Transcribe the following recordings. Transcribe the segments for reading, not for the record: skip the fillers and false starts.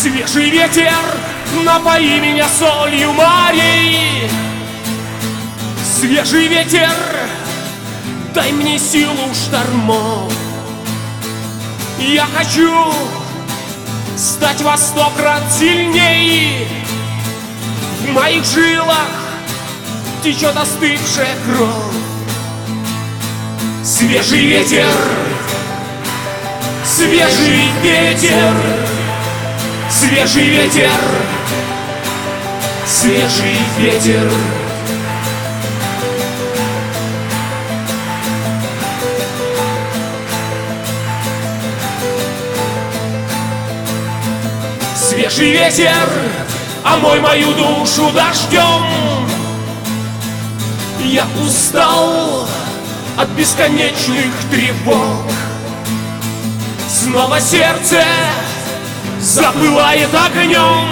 Свежий ветер, напои меня солью морей. Свежий ветер, дай мне силу штормов. Я хочу стать во 100 крат сильней. В моих жилах течет остывшая кровь. Свежий ветер, свежий ветер, свежий ветер, свежий ветер. Свежий ветер, омой мою душу дождем. Я устал от бесконечных тревог. Снова сердце запылает огнем.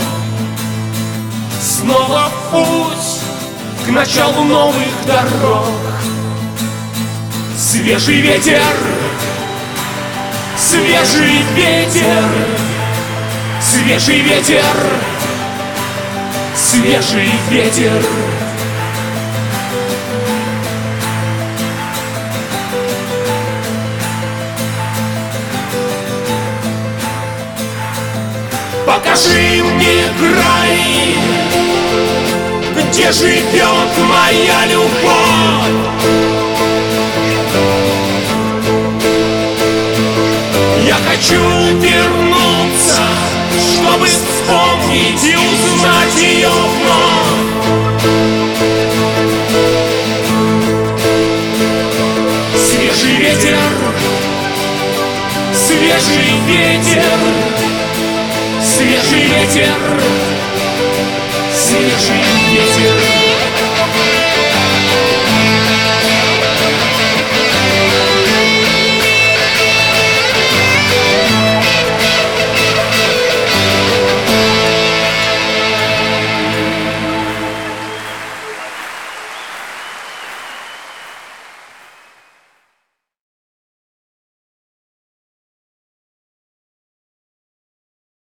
Снова в путь к началу новых дорог. Свежий ветер, свежий ветер, свежий ветер, свежий ветер. Покажи мне край, где живет моя любовь. Я хочу вернуться, чтобы вспомнить и узнать ее вновь. Свежий ветер, свежий ветер, свежий ветер, свежий ветер.